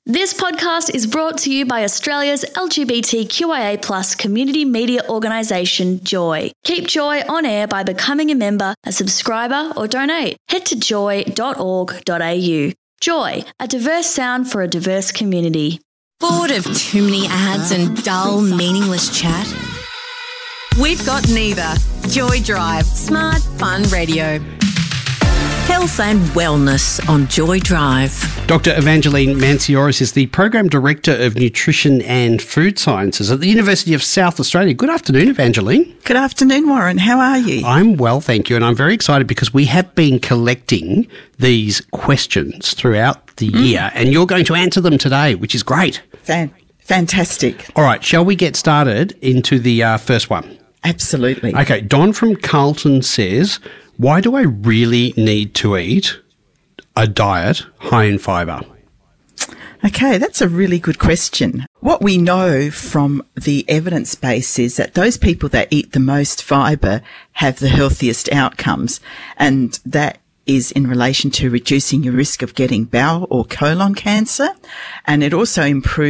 This podcast is brought to you by Australia's LGBTQIA+ community media organisation, Joy. Keep Joy on air by becoming a member, a subscriber or donate. Head to joy.org.au. Joy, a diverse sound for a diverse community. Bored of too many ads and dull, meaningless chat? We've got neither. Joy Drive, smart, fun radio. Health and wellness on Joy Drive. Dr. Evangeline Mancioris is the Program Director of Nutrition and Food Sciences at the University of South Australia. Good afternoon, Evangeline. Good afternoon, Warren. How are you? I'm well, thank you, and I'm very excited because we have been collecting these questions throughout the year, and you're going to answer them today, which is great. Fantastic. All right, shall we get started into the first one? Absolutely. Okay, Don from Carlton says, why do I really need to eat a diet high in fibre? Okay, that's a really good question. What we know from the evidence base is that those people that eat the most fibre have the healthiest outcomes, and that is in relation to reducing your risk of getting bowel or colon cancer, and it also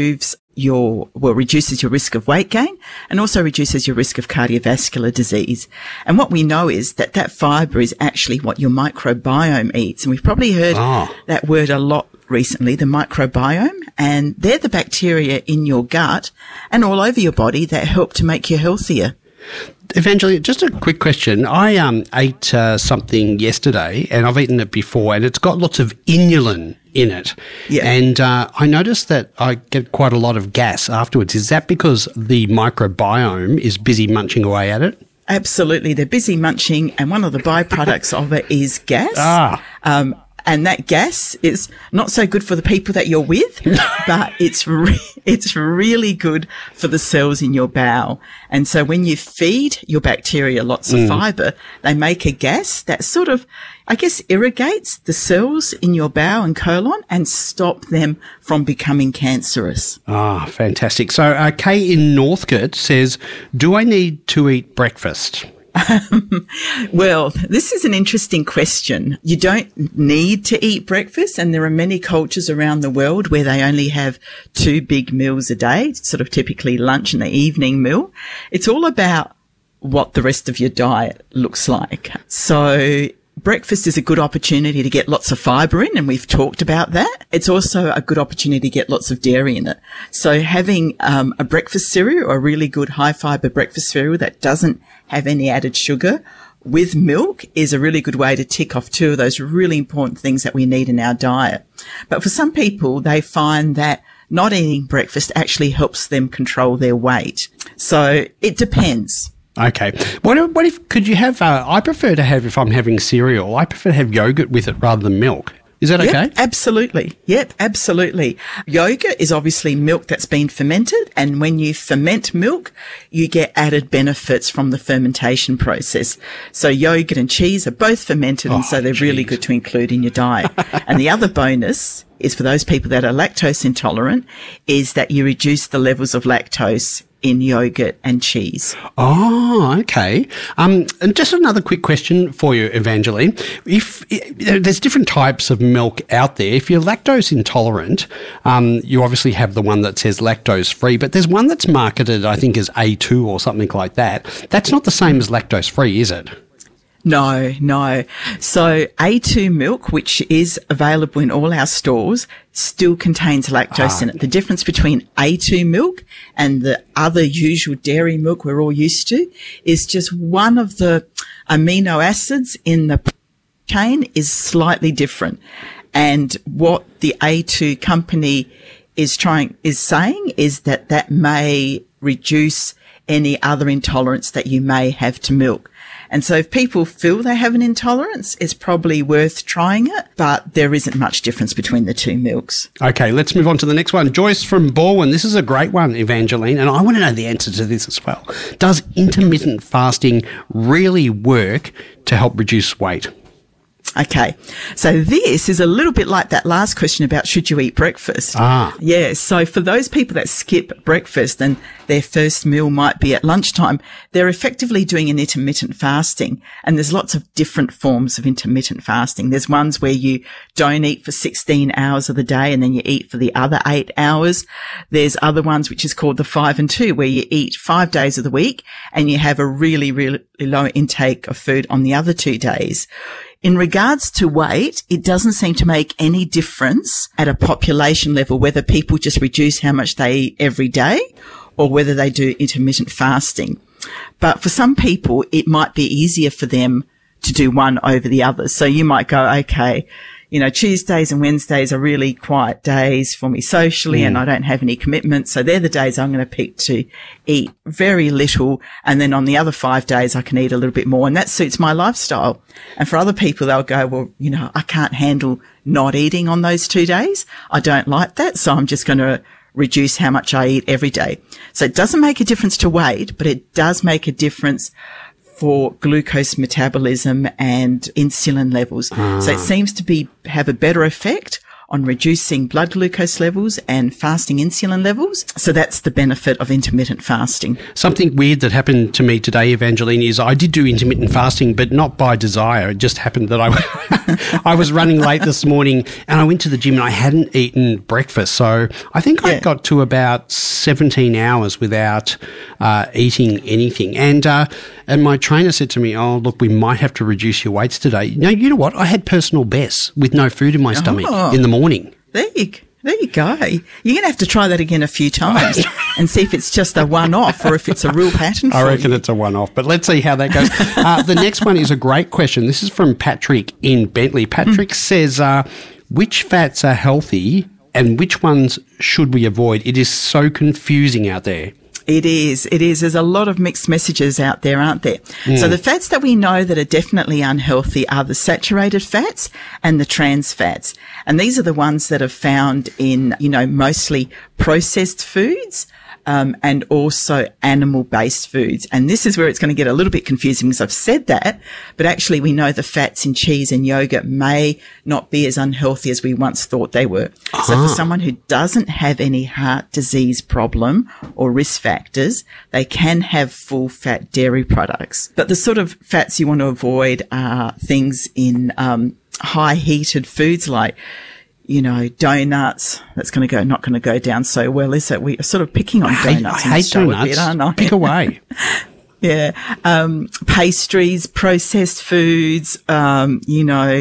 reduces your risk of weight gain and also reduces your risk of cardiovascular disease. And what we know is that fibre is actually what your microbiome eats. And we've probably heard that word a lot recently, the microbiome, and they're the bacteria in your gut and all over your body that help to make you healthier. Evangeline, just a quick question. I ate something yesterday, and I've eaten it before, and it's got lots of inulin in it. Yeah. And I noticed that I get quite a lot of gas afterwards. Is that because the microbiome is busy munching away at it? Absolutely. They're busy munching, and one of the byproducts of it is gas. And that gas is not so good for the people that you're with, but it's really good for the cells in your bowel. And so when you feed your bacteria lots of fibre, they make a gas that sort of, I guess, irrigates the cells in your bowel and colon and stop them from becoming cancerous. Fantastic. So Kay in Northcote says, do I need to eat breakfast? Well, this is an interesting question. You don't need to eat breakfast, and there are many cultures around the world where they only have 2 big meals a day, sort of typically lunch and the evening meal. It's all about what the rest of your diet looks like. So breakfast is a good opportunity to get lots of fibre in, and we've talked about that. It's also a good opportunity to get lots of dairy in it. So having a breakfast cereal, a really good high fibre breakfast cereal that doesn't have any added sugar with milk is a really good way to tick off 2 of those really important things that we need in our diet. But for some people, they find that not eating breakfast actually helps them control their weight. So it depends. Okay. What if, could you have, I prefer to have, if I'm having cereal, I prefer to have yogurt with it rather than milk. Is that okay? Absolutely. Yep, absolutely. Yogurt is obviously milk that's been fermented, and when you ferment milk, you get added benefits from the fermentation process. So yogurt and cheese are both fermented, and so they're really good to include in your diet. And the other bonus is for those people that are lactose intolerant is that you reduce the levels of lactose in yogurt and cheese. Okay. And just another quick question for you, Evangeline. If there's different types of milk out there, if you're lactose intolerant, you obviously have the one that says lactose free, but there's one that's marketed, I think, as A2 or something like that. That's not the same as lactose free, is it? No. So A2 milk, which is available in all our stores, still contains lactose in it. The difference between A2 milk and the other usual dairy milk we're all used to is just one of the amino acids in the chain is slightly different. And what the A2 company is saying is that may reduce any other intolerance that you may have to milk. And so if people feel they have an intolerance, it's probably worth trying it, but there isn't much difference between the 2 milks. Okay, let's move on to the next one. Joyce from Balwyn. This is a great one, Evangeline, and I want to know the answer to this as well. Does intermittent fasting really work to help reduce weight? Okay. So this is a little bit like that last question about should you eat breakfast? Yeah. So for those people that skip breakfast and their first meal might be at lunchtime, they're effectively doing an intermittent fasting. And there's lots of different forms of intermittent fasting. There's ones where you don't eat for 16 hours of the day and then you eat for the other 8 hours. There's other ones which is called the 5 and 2, where you eat 5 days of the week and you have a really, really low intake of food on the other 2 days. In regards to weight, it doesn't seem to make any difference at a population level whether people just reduce how much they eat every day or whether they do intermittent fasting. But for some people, it might be easier for them to do one over the other. So you might go, okay, you know, Tuesdays and Wednesdays are really quiet days for me socially and I don't have any commitments. So they're the days I'm going to pick to eat very little. And then on the other 5 days, I can eat a little bit more. And that suits my lifestyle. And for other people, they'll go, well, you know, I can't handle not eating on those 2 days. I don't like that. So I'm just going to reduce how much I eat every day. So it doesn't make a difference to weight, but it does make a difference for glucose metabolism and insulin levels. So it seems to have a better effect on reducing blood glucose levels and fasting insulin levels. So that's the benefit of intermittent fasting. Something weird that happened to me today, Evangeline, is I did do intermittent fasting, but not by desire. It just happened that I was running late this morning and I went to the gym and I hadn't eaten breakfast. So I think I got to about 17 hours without eating anything. And my trainer said to me, oh, look, we might have to reduce your weights today. No, you know what? I had personal bests with no food in my stomach in the morning. There you go. You're going to have to try that again a few times and see if it's just a one-off or if it's a real pattern for you. I reckon it's a one-off, but let's see how that goes. The next one is a great question. This is from Patrick in Bentley. Patrick says, which fats are healthy and which ones should we avoid? It is so confusing out there. It is. There's a lot of mixed messages out there, aren't there? So the fats that we know that are definitely unhealthy are the saturated fats and the trans fats. And these are the ones that are found in, you know, mostly processed foods, and also animal-based foods. And this is where it's going to get a little bit confusing because I've said that, but actually we know the fats in cheese and yogurt may not be as unhealthy as we once thought they were. So for someone who doesn't have any heart disease problem or risk factors, they can have full-fat dairy products. But the sort of fats you want to avoid are things in high-heated foods like, you know, donuts. That's not going to go down so well, is it? We're sort of picking on donuts. I hate donuts. Bit, aren't I? Pick away. Yeah. Pastries, processed foods, you know,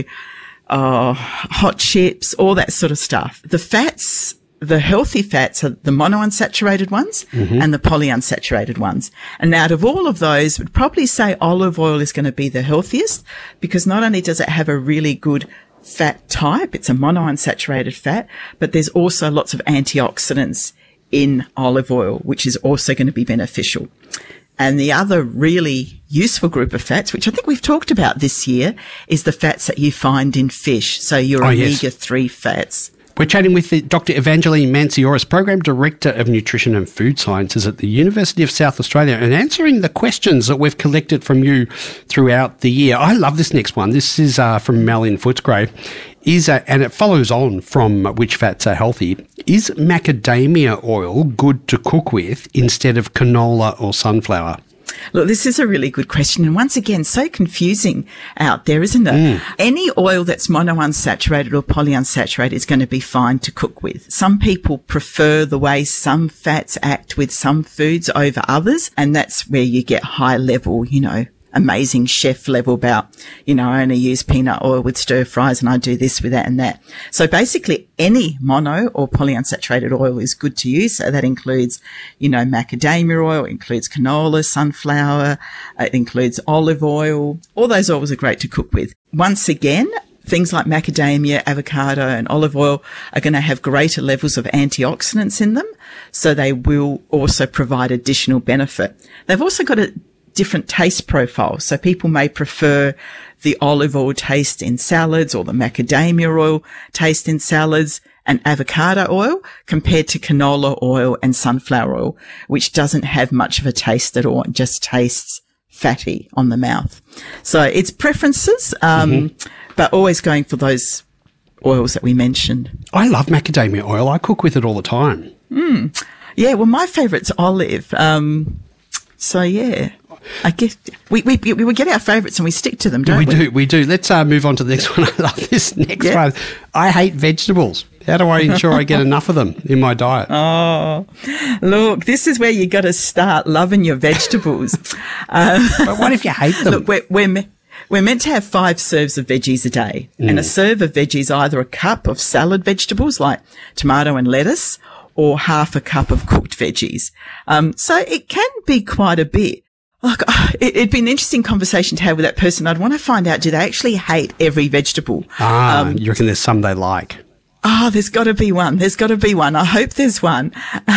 hot chips, all that sort of stuff. The fats, the healthy fats are the monounsaturated ones and the polyunsaturated ones. And out of all of those, we'd probably say olive oil is going to be the healthiest because not only does it have a really good fat type, it's a monounsaturated fat, but there's also lots of antioxidants in olive oil, which is also going to be beneficial. And the other really useful group of fats, which I think we've talked about this year, is the fats that you find in fish. So your omega-3 fats. We're chatting with Dr. Evangeline Mancioris, Program Director of Nutrition and Food Sciences at the University of South Australia, and answering the questions that we've collected from you throughout the year. I love this next one. This is from Mel in Footscray. And it follows on from which fats are healthy. Is macadamia oil good to cook with instead of canola or sunflower? Look, this is a really good question. And once again, so confusing out there, isn't it? Any oil that's monounsaturated or polyunsaturated is going to be fine to cook with. Some people prefer the way some fats act with some foods over others. And that's where you get high level, you know, amazing chef level about, you know, I only use peanut oil with stir fries and I do this with that and that. So basically any mono or polyunsaturated oil is good to use. So that includes, you know, macadamia oil, includes canola, sunflower, it includes olive oil. All those oils are great to cook with. Once again, things like macadamia, avocado and olive oil are going to have greater levels of antioxidants in them. So they will also provide additional benefit. They've also got a different taste profiles. So people may prefer the olive oil taste in salads or the macadamia oil taste in salads and avocado oil compared to canola oil and sunflower oil, which doesn't have much of a taste at all. It just tastes fatty on the mouth. So it's preferences, but always going for those oils that we mentioned. I love macadamia oil. I cook with it all the time. Yeah, well, my favourite's olive. So, yeah, I guess we get our favourites and we stick to them, don't we? We do. Let's move on to the next one. I love this next one. I hate vegetables. How do I ensure I get enough of them in my diet? Oh, look, this is where you got to start loving your vegetables. But what if you hate them? Look, we're meant to have 5 serves of veggies a day. And a serve of veggies is either a cup of salad vegetables like tomato and lettuce or half a cup of cooked veggies. So it can be quite a bit. Look, it'd be an interesting conversation to have with that person. I'd want to find out, do they actually hate every vegetable? You reckon there's some they like? Oh, there's got to be one. There's got to be one. I hope there's one.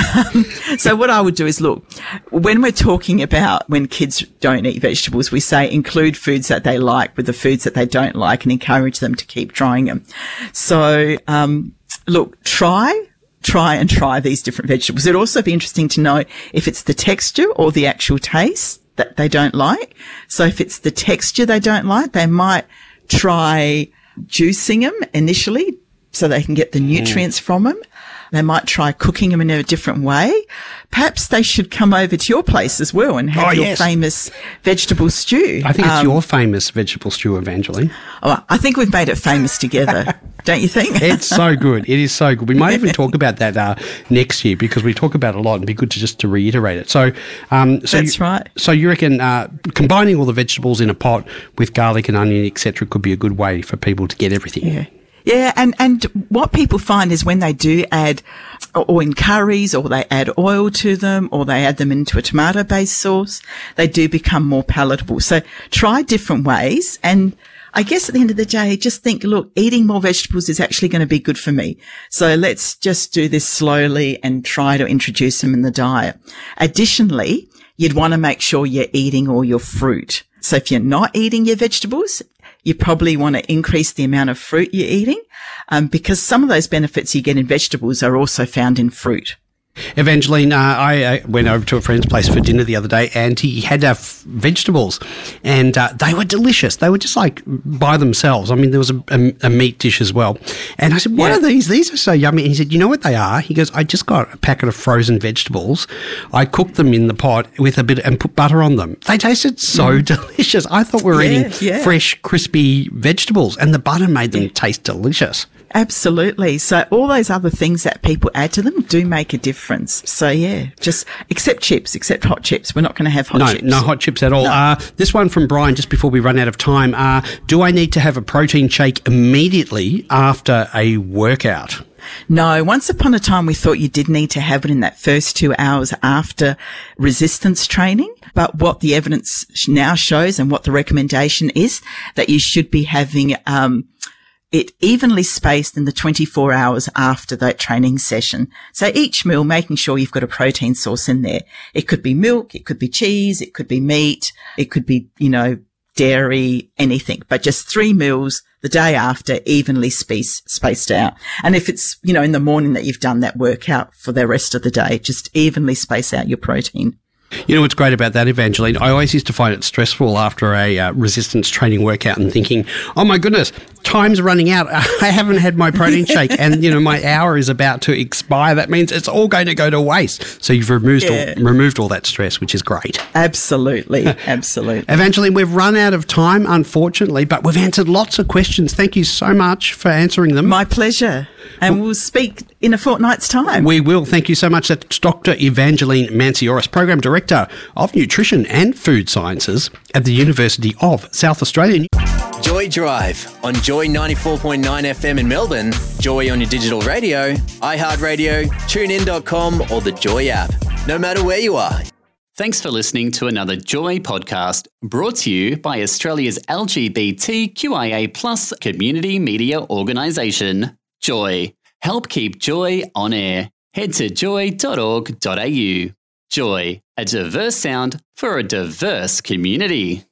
So what I would do is, look, when we're talking about when kids don't eat vegetables, we say include foods that they like with the foods that they don't like and encourage them to keep trying them. So, look, try these different vegetables. It'd also be interesting to know if it's the texture or the actual taste that they don't like. So if it's the texture they don't like, they might try juicing them initially so they can get the nutrients from them. They might try cooking them in a different way. Perhaps they should come over to your place as well and have your famous vegetable stew. I think it's your famous vegetable stew, Evangeline. Oh, I think we've made it famous together, don't you think? It's so good. It is so good. We might even talk about that next year because we talk about it a lot and it'd be good to reiterate it. So, that's right. So you reckon combining all the vegetables in a pot with garlic and onion, etc., could be a good way for people to get everything? Yeah. Yeah, and what people find is when they do add, or in curries, or they add oil to them, or they add them into a tomato-based sauce, they do become more palatable. So try different ways, and I guess at the end of the day, just think, look, eating more vegetables is actually going to be good for me. So let's just do this slowly and try to introduce them in the diet. Additionally, you'd want to make sure you're eating all your fruit. So if you're not eating your vegetables, you probably want to increase the amount of fruit you're eating, because some of those benefits you get in vegetables are also found in fruit. Evangeline, I went over to a friend's place for dinner the other day and he had vegetables and they were delicious. They were just like by themselves. I mean, there was a meat dish as well. And I said, what are these? These are so yummy. And he said, you know what they are? He goes, I just got a packet of frozen vegetables. I cooked them in the pot with a bit and put butter on them. They tasted so delicious. I thought we were eating fresh, crispy vegetables and the butter made them taste delicious. Absolutely. So all those other things that people add to them do make a difference. So just except hot chips. We're not going to have hot chips. No hot chips at all. No. This one from Brian, just before we run out of time. Do I need to have a protein shake immediately after a workout? No, once upon a time we thought you did need to have it in that first 2 hours after resistance training. But what the evidence now shows and what the recommendation is that you should be having, it evenly spaced in the 24 hours after that training session. So each meal, making sure you've got a protein source in there. It could be milk, it could be cheese, it could be meat, it could be, dairy, anything, but just 3 meals the day after, evenly spaced out. And if it's, in the morning that you've done that workout for the rest of the day, just evenly space out your protein. You know what's great about that, Evangeline? I always used to find it stressful after a resistance training workout and thinking, oh my goodness, time's running out. I haven't had my protein shake and, my hour is about to expire. That means it's all going to go to waste. So you've removed all that stress, which is great. Absolutely. Absolutely. Evangeline, we've run out of time, unfortunately, but we've answered lots of questions. Thank you so much for answering them. My pleasure. And we'll speak in a fortnight's time. We will. Thank you so much. That's Dr. Evangeline Mancioras, Program Director of Nutrition and Food Sciences at the University of South Australia. Joy Drive on Joy 94.9 FM in Melbourne, Joy on your digital radio, iHeartRadio, TuneIn.com or the Joy app. No matter where you are. Thanks for listening to another Joy podcast brought to you by Australia's LGBTQIA+ community media organisation, Joy. Help keep Joy on air. Head to joy.org.au. Joy, a diverse sound for a diverse community.